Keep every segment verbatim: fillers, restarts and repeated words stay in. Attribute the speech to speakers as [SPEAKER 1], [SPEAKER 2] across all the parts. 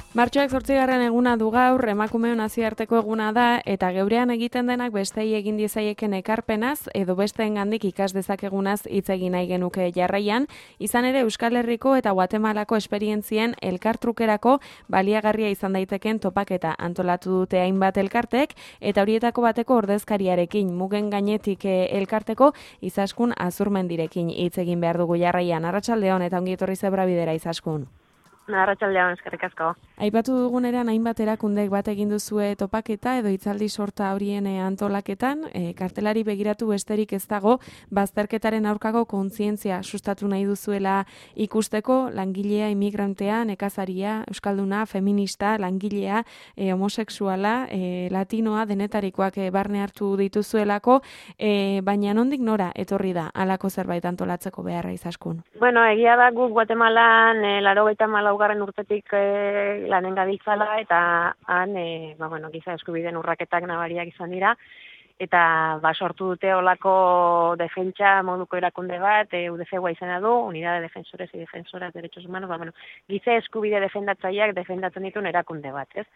[SPEAKER 1] Martxoak zortzigarren eguna du gaur, emakumeon nazioarteko eguna da, eta geurean egiten denak bestei egin diezaieken ekarpenaz, edo besteengandik ikas dezakegunaz hitz egin nahi genuke jarraian, izan ere Euskal Herriko eta Guatemalako esperientzien elkartrukerako baliagarria izan daiteken topaketa antolatu dute hainbat elkartek, eta horietako bateko ordezkariarekin mugen gainetik elkarteko Izaskun Azurmendirekin hitz egin behar dugu jarraian. Arratsaldeon eta ongi etorri Zebra Bidera, Izaskun.
[SPEAKER 2] Arratsaldeon, eskerrik asko.
[SPEAKER 1] Aipatu duguneran hainbat erakundek bat egin duzue topaketa edo hitzaldi sorta horien antolaketan, e, kartelari begiratu besterik ez dago, bazterketaren aurkako kontzientzia sustatu nahi duzuela ikusteko, langilea, imigrantea, nekazaria, euskalduna, feminista, langilea, e, homosexuala, e, latinoa, denetarikoak e, barne hartu dituzuelako, e, baina nondik nora etorri da halako zerbait antolatzeko beharra, Izaskun?
[SPEAKER 2] Bueno, egia da guk Guatemalan e, laurogeita hamalaugarren urtetik e, lanen gabiltzala eta han e, ba, bueno, giza eskubideen urraketak nabariak izan dira eta ba, sortu dute olako defentsa moduko erakunde bat, e, U D F izena du, Unidad de Defensores y Defensoras de Derechos Humanos, ba, bueno, giza eskubide defendatzaileak defendatzen dituen erakunde bat, ez?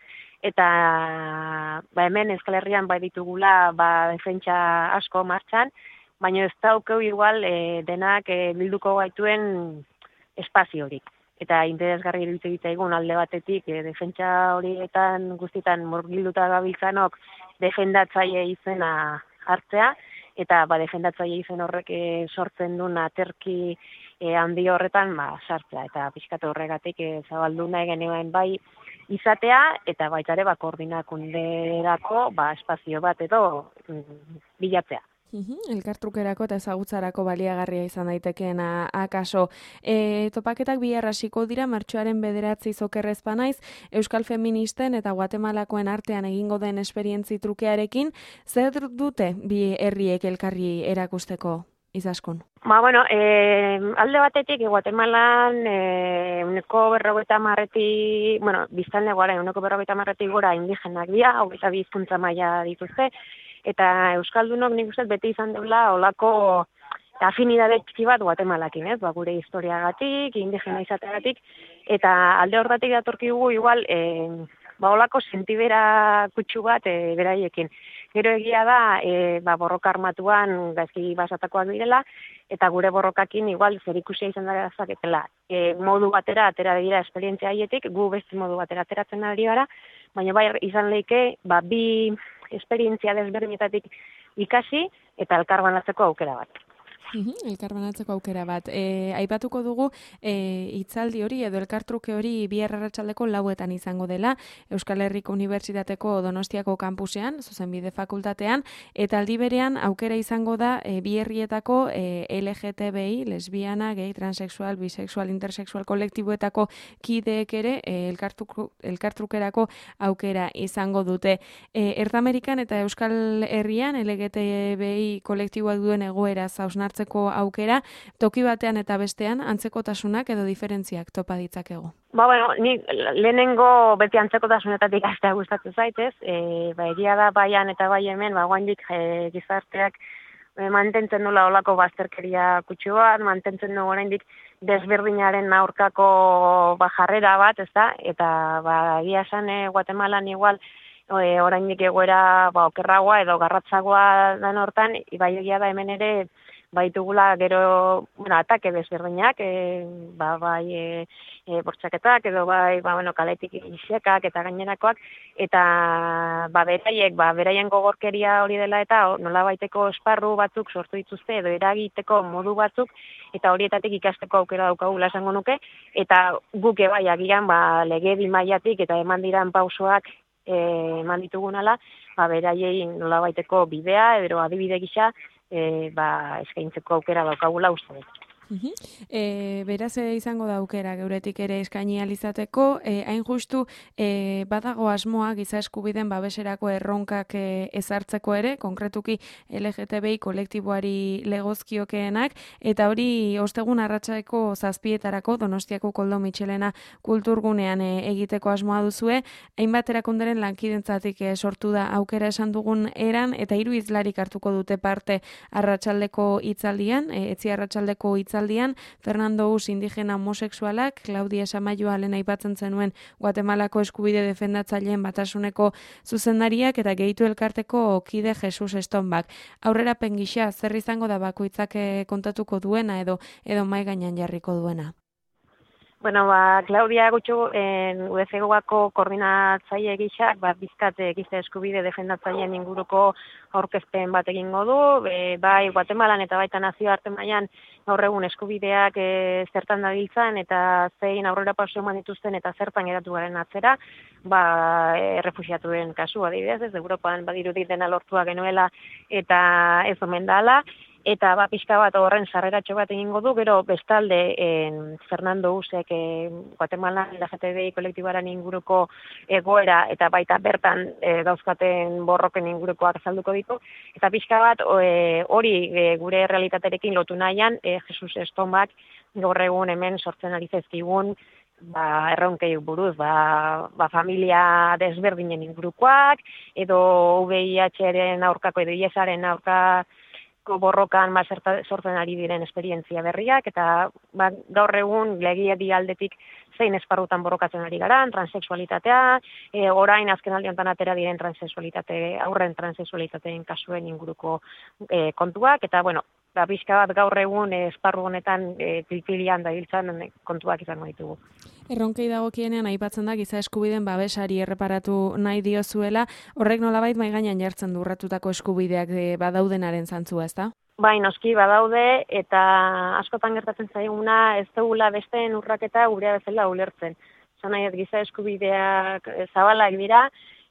[SPEAKER 2] Eta ba, hemen Euskal Herrian bai ditugula ba, defentsa asko martxan, baina ez daukeu igual e, denak e, bilduko gaituen espazio horik. Eta interesgarri iruditzen zaigun alde batetik e, defentsa horietan guztietan murgilduta gabiltzanok defendatzaile izena hartzea, eta ba, defendatzaile izen horrek e, sortzen duen aterki e, handi horretan ba, sartzea. Eta pixkatu horregatik e, zabaldu nahi genuen bai izatea, eta baita ere ba, koordinakunderako ba, espazio bat edo mm, bilatzea.
[SPEAKER 1] Elkartrukerako eta ezagutzarako baliagarria izan daitekeena akaso. E, topaketak bihar hasiko dira martxoaren bederatzi zokerrez banaiz, Euskal Feministen eta Guatemalakoen artean egingo den esperientzi trukearekin, zer dute bi herriek elkarri erakusteko, Izaskun?
[SPEAKER 2] Ba, bueno, e, alde batetik, e, Guatemalan e, uneko berrogeita marretik, bueno, biztanle gara, uneko berrogeita marretik gora indigenak dira, hau eta bizkuntza maila dituzte, eta Euskaldunok nik uste beti izan deula olako afinidade txiki bat Guatemalakin, ez? Ba, gure historiagatik, indigena izateagatik, eta alde horretik datorkigu igual, e, ba, olako sentibera kutsu bat e, beraiekin. Gero egia da, e, ba, borroka armatuan gaizki basatakoak direla, eta gure borrokakin igual zerikusia izan dara zaketela. E, modu batera atera dira esperientzia haietik, gu beste modu batera ateratzen ari gara, baina bai izan leike, ba, bi esperientzia desberdinetatik ikasi eta elkarbanatzeko aukera bat.
[SPEAKER 1] Elkarbanatzeko aukera bat. E, aipatuko dugu e, hitzaldi hori edo elkartruke hori bihar arratsaldeko lauetan izango dela Euskal Herriko Unibertsitateko Donostiako kampusean, zuzenbide fakultatean, eta aldi berean aukera izango da e, bi herrietako e, L G T B I, lesbiana, gay, transexual, bisexual, intersexual kolektiboetako kideek ere e, elkartruko, elkartrukerako aukera izango dute. E, Ertamerikan eta Euskal Herrian L G T B I kolektiboak duen egoera hausnartzen aukera, toki batean eta bestean antzekotasunak edo diferentziak topa ditzakegu.
[SPEAKER 2] Ba, bueno, ni lehenengo beti antzekotasunetatik hastea gustatzen zaitez, e, ba, egia da baian eta bai hemen, ba, guaindik e, gizarteak e, mantentzen dula olako bazterkeria kutsu bat, mantentzen dugu oraindik desberdinaren aurkako ba, jarrera bat, ez da? Eta ba, egia esan e, Guatemalan igual e, oraindik egoera ba, okerragoa edo garratzagoa dan hortan, bai egia da hemen ere baitugula gero, bueno, atake desberdinak, e, ba, bai e, e, bortxaketak, edo bai, ba, bueno, kaletik isekak eta gainerakoak, eta ba, beraiek, ba, beraien gogorkeria hori dela eta nola baiteko esparru batzuk sortu dituzte, edo eragiteko modu batzuk, eta horietatik ikasteko aukera daukagula esango nuke, eta guke bai, agian, ba, legedi mailatik eta eman diran pausoak e, eman ditugunala, ba, beraiei nola baiteko bidea, edo adibide gisa, E, ba, eskaintzeko aukera daukagula uste dut.
[SPEAKER 1] Uh-huh. E, beraz izango da aukera geuretik ere eskaini alizateko, e, hain justu e, badago asmoa giza eskubideen babeserako erronkak e, ezartzeko ere, konkretuki L G T B I kolektiboari legozkiokeenak, eta hori ostegun arratsaldeko zazpietarako Donostiako Koldo Mitxelena kulturgunean e, egiteko asmoa duzue, hainbat erakunderen lankidentzatik e, sortu da aukera esan dugun eran, eta hiru hizlarik hartuko dute parte arratsaldeko hitzaldian, e, etzi arratsaldeko hitzaldian, hitzaldian, Fernando Us indigena homosexualak, Claudia Samayoa lehen aipatzen zenuen Guatemalako eskubide defendatzaileen batasuneko zuzendariak eta gehitu elkarteko kide Jesus Estonbak. Aurrerapen gisa, zer izango da bakoitzak kontatuko duena edo edo mai gainean jarriko duena?
[SPEAKER 2] Bueno, ba, Claudia Gutxu, U D C Gako koordinatzaile gisa, ba, Bizkat giza eskubide defendatzaileen inguruko aurkezpen bat egingo du, e, bai Guatemalan eta baita nazioarte mailan gaur egun eskubideak e, zertan dabiltzan eta zein aurrera pauso eman dituzten eta zertan geratu garen atzera, ba, e, refuxiatuen kasu adibidez, ez Europan badirudi dena lortua genuela eta ez omen dala. Eta ba, pixka bat horren sarreratxo bat egingo du, gero bestalde en, Fernando Usek e, Guatemala L G T B I kolektibaren inguruko egoera eta baita bertan e, dauzkaten borroken ingurukoak azalduko ditu. Eta pixka bat e, hori e, gure realitaterekin lotu nahian, e, Jesus Estonbak gaur egun hemen sortzen ari zaizkigun ba, erronkei buruz, ba, ba, familia desberdinen ingurukoak, edo V I H-ren aurkako edo I S-aren aurka borrokan ba, sortzen ari diren esperientzia berriak, eta ba, gaur egun legiedi aldetik zein esparrutan borrokatzen ari garan, transexualitatea, e, orain azken aldeontan atera diren transexualitate, aurren transexualitateen kasuen inguruko e, kontuak, eta bueno, da pixka bat gaur egun e, esparru honetan e, pilpilian dabiltzan kontuak izango ditugu.
[SPEAKER 1] Erronkei dagokienean aipatzen da giza eskubideen babesari erreparatu nahi diozuela, horrek nolabait mai gainean jartzen du urratutako eskubideak badaudenaren zantzua, ezta?
[SPEAKER 2] Bai, noski badaude eta askotan gertatzen zaiguna ez dugula besteen urraketa gurea bezala ulertzen. Esan nahi giza eskubideak zabalak dira,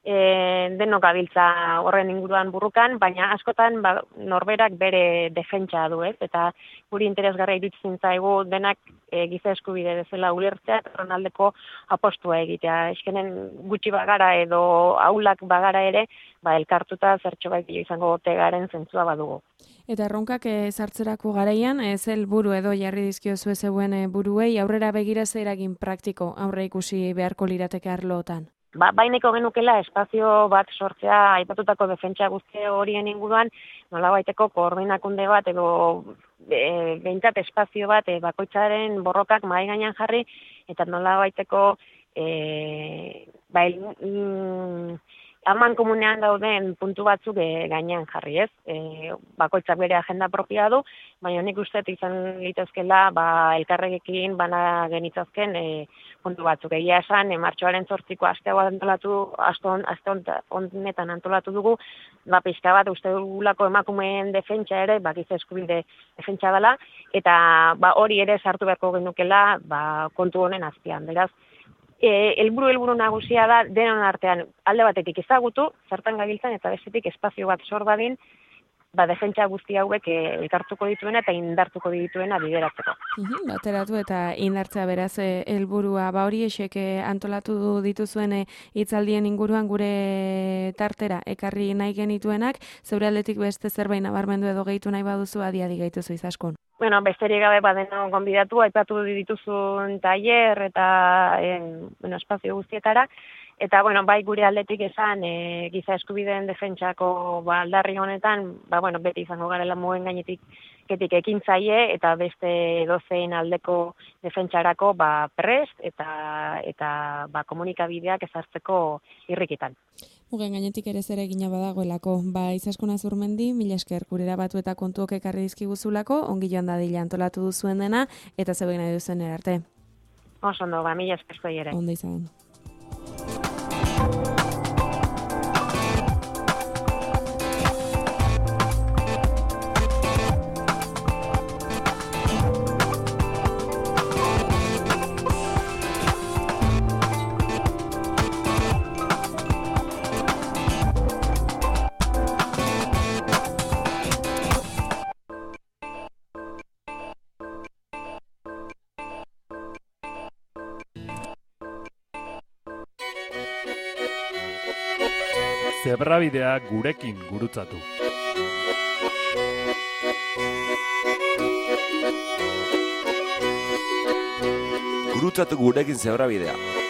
[SPEAKER 2] E, denok gabiltza horren inguruan burrukan, baina askotan ba, norberak bere defentsa du, ez? Eta guri interesgarria iruditzen zaigu denak e, giza eskubide bezala ulertzea eta horren aldeko apostua egitea. Eskenen gutxi bagara edo aulak bagara ere, ba, elkartuta zertxo bai izango otegaren zentzua badugu.
[SPEAKER 1] Eta erronkak sartzerako garaian, ez helburu edo jarri dizkiozu zeuen buruei aurrera begira zer eragin praktiko aurre ikusi beharko lirateke arlootan?
[SPEAKER 2] Ba, baineko genukela espazio bat sortzea aipatutako defentsa guzti horien inguruan, nolabaiteko koordinakunde bat edo e, behintzat espazio bat e, bakoitzaren borrokak mahai gainean jarri, eta nolabaiteko e, ba, mm, aman komunean dauden puntu batzuk e, gainean jarri, ez? E, bakoitzak bere agenda propia du, baina nik uste izan litezkela ba, elkarrekin bana genitzazken e, puntu batzuk. Egia esan, e, martxoaren zortziko aste bat antolatu, aste honetan antolatu dugu, ba, pixka bat uste dugulako emakumeen defentsa ere, ba, giza eskubide defentsa dela, eta ba, hori ere sartu beharko genukela ba, kontu honen azpian. Beraz, E, elburu elburu nagusia da denon artean alde batetik ezagutu, zertan gabiltzan eta bestetik espazio bat sor dadin, ba, defentsa guzti hauek e, elkartuko dituena eta indartuko dituena bideratzeko.
[SPEAKER 1] Uhum, bateratu eta indartzea beraz helburua ba hori esek antolatu dituzuen hitzaldien inguruan gure tartera ekarri nahi genituenak, zeure aldetik beste zerbait nabarmendu edo gehitu nahi baduzu adi-adi gaituzu izaskun.
[SPEAKER 2] Bueno, besterik gabe badeno gonbidatu, aipatu dituzun tailer eta en, bueno, espazio guztietara, eta bueno, bai gure aldetik esan e, giza eskubideen defentsako ba, aldarri honetan, ba, bueno, beti izango garela mugen gainetik ketik ekintzaile eta beste dozein aldeko defentsarako ba, prest eta, eta ba, komunikabideak ezartzeko irrikitan.
[SPEAKER 1] Mugen gainetik ere zer egina badagoelako. Ba, Izaskun Azurmendi, mila esker gurera batu eta kontuok ekarri dizkiguzulako, ongi joan dadila antolatu duzuen dena, eta zegoen nahi duzen erarte.
[SPEAKER 2] Oso ondo, ba, mila esker zuei ere.
[SPEAKER 1] Ondo izan.
[SPEAKER 3] Zebrabidea gurekin gurutzatu.
[SPEAKER 4] Gurutzatu gurekin zebrabidea.